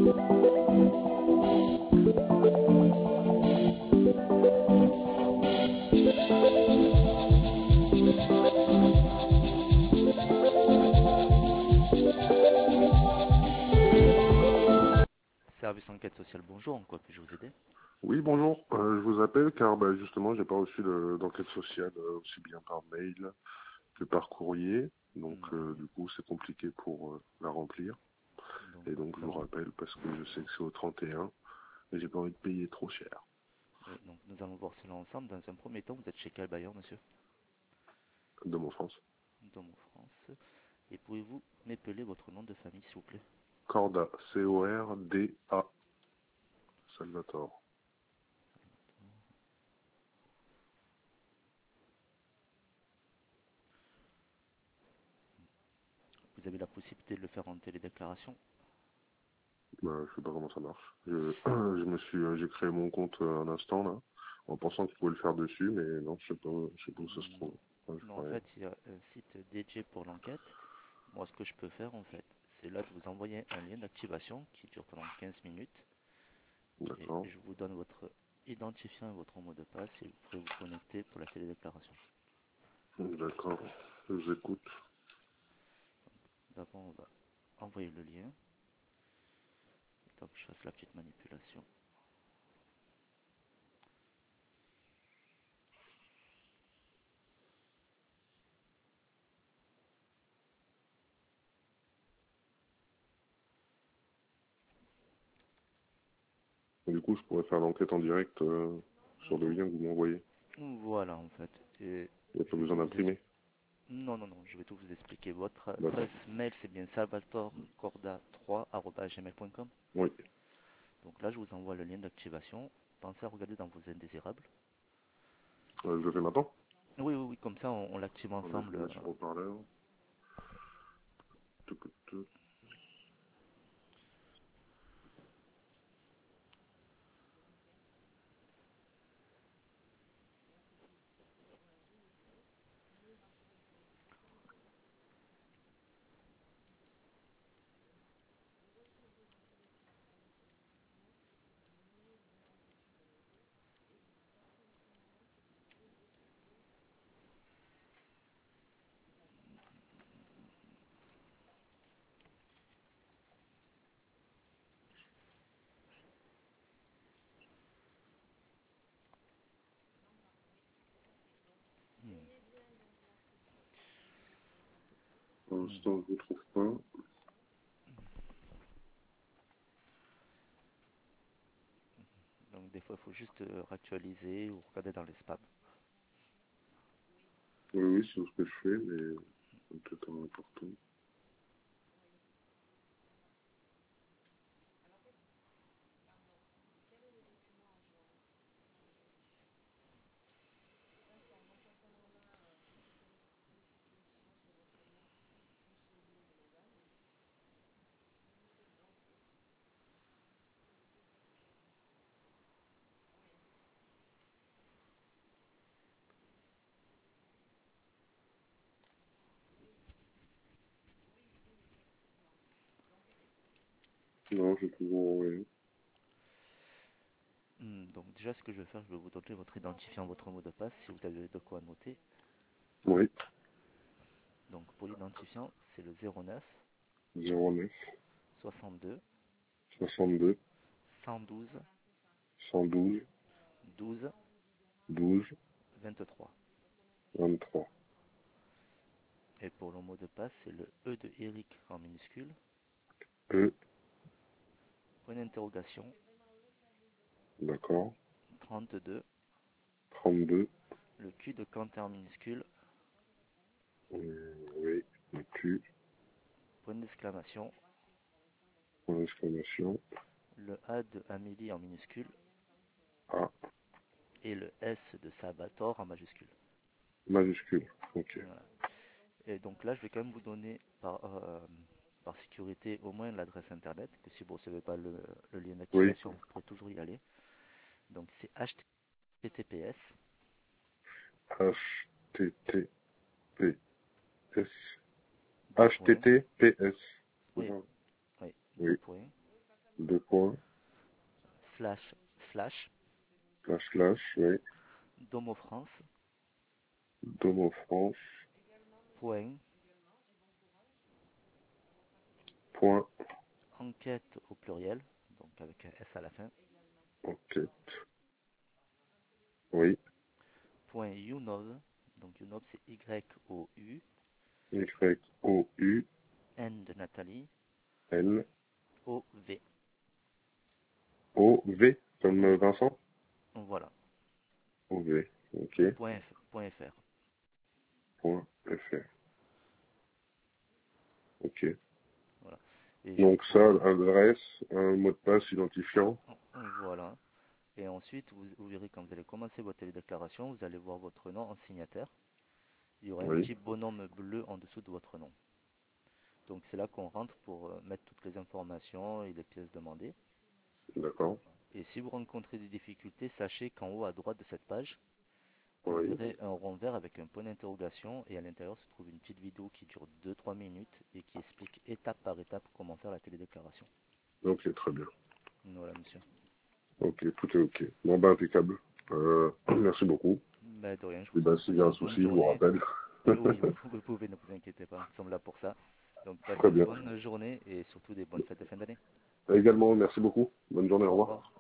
Service enquête sociale, bonjour, en quoi puis-je vous aider? Oui, bonjour. Je vous appelle car justement, j'ai pas reçu d'enquête sociale aussi bien par mail que par courrier. Donc, Ouais, du coup, c'est compliqué pour la remplir. donc Et donc, je nous vous allons, rappelle parce que je sais que c'est au 31 et j'ai pas envie de payer trop cher. oui, donc nous allons voir cela ensemble. Dans un premier temps, vous êtes chez quel bailleur, monsieur? De mon France. Dans mon France. Et pouvez-vous m'épeler votre nom de famille, s'il vous plaît? Corda. Corda. Salvatore. Vous avez la possibilité de le faire en télédéclaration? Bah, je sais pas comment ça marche. J'ai créé mon compte un instant là, en pensant que je pouvais le faire dessus, mais non, je sais pas où ça se Non. trouve. Ouais, je Non, sais en rien. fait, il y a un site dédié pour l'enquête. Moi, ce que je peux faire, en fait, c'est là de vous envoyer un lien d'activation qui dure pendant 15 minutes. Et D'accord. je vous donne votre identifiant et votre mot de passe et vous pourrez vous connecter pour la télédéclaration. D'accord. Je vous écoute. D'abord, on va envoyer le lien. Donc, je fasse la petite manipulation. Du coup, je pourrais faire l'enquête en direct sur le lien que vous m'envoyez. Voilà, en fait. Et Il n'y a pas je vais besoin tout vous d'imprimer. expliquer. Non, non, non, je vais tout vous expliquer. Votre D'accord. adresse mail, c'est bien salvatorecorda3@gmail.com. Oui. Donc là, je vous envoie le lien d'activation. Pensez à regarder dans vos indésirables. Je le fais maintenant. Oui, oui, oui, comme ça, on l'active Attendez, je ensemble. le mets sur haut-parleur. Tuc, tuc, tuc. Hmm, Pour hmm. l'instant, je ne trouve pas. Donc des fois, il faut juste réactualiser ou regarder dans les spams. Oui, oui, c'est ce que je fais, mais c'est peut-être important. Non, j'ai toujours rien. Donc déjà, ce que je vais faire, je vais vous donner votre identifiant, votre mot de passe, si vous avez de quoi noter. Oui. Donc pour l'identifiant, c'est le 09 09 62 62 112 112 12 12 23. 23. Et pour le mot de passe, c'est le E de Eric en minuscule, E. point d'interrogation, D'accord. 32, 32. le Q de Quentin en minuscule, Oui. Le Q. point d'exclamation, Point d'exclamation. le A de Amélie en minuscule A. et le S de Salvatore en majuscule. Majuscule. Ok. Voilà. Et donc là, je vais quand même vous donner par sécurité au moins l'adresse internet, que si vous ne recevez pas le lien Oui. d'activation, vous pourrez toujours y aller. Donc c'est https HTTPS. deux points, HTTPS. oui, oui, deux Oui. points, deux points, slash slash slash, slash, oui, Domo France Domo France, point point, enquête au pluriel, donc avec un S à la fin, enquête, oui, point YouNov, donc YouNov c'est Y-O-U, Y-O-U-N, N de Nathalie, O-V. O-V, comme Oui, Vincent, voilà, O-V, ok, point .fr. point F-R, ok. Voilà. Et juste Donc ça, pour... adresse, un mot de passe identifiant, voilà. Et ensuite, vous verrez quand vous allez commencer votre télédéclaration, vous allez voir votre nom en signataire. Il y aura un oui, petit bonhomme bleu en dessous de votre nom. Donc c'est là qu'on rentre pour mettre toutes les informations et les pièces demandées. d'accord, Et si vous rencontrez des difficultés, sachez qu'en haut à droite de cette page, vous oui, verrez un rond vert avec un point d'interrogation et à l'intérieur se trouve une petite vidéo qui dure 2-3 minutes et qui explique étape par étape comment faire la télédéclaration. ok, très bien. Voilà, monsieur. Ok, tout est ok. Bon, bah, impeccable. Merci beaucoup. Ben, de rien, je Et vous bah, souhaite de s'il y a passer un une bonne souci, je vous journée. rappelle. Oui, vous pouvez, ne vous inquiétez pas, nous sommes là pour ça. Donc passez Très une bien. bonne journée et surtout des bonnes fêtes de fin d'année. Également, merci beaucoup. Bonne journée, au Au revoir. revoir.